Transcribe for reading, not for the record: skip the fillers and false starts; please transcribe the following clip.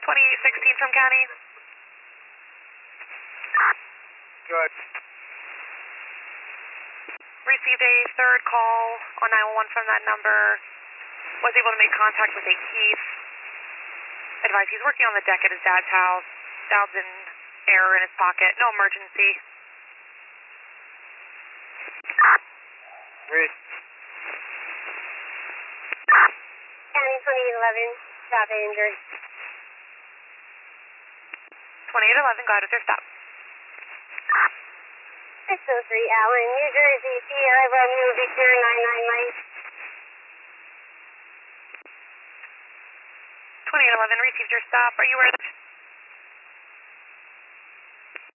2816 from county. Good. Received a third call on 911 from that number. Was able to make contact with a Keith. Advised he's working on the deck at his dad's house. $1,000 error in his pocket. No emergency. Read. County 2811, stop injured. 2811, go ahead with your stop. 603 Allen, New Jersey, Sierra Romeo Victor 99 Mike. 2811, received your stop. Are you aware that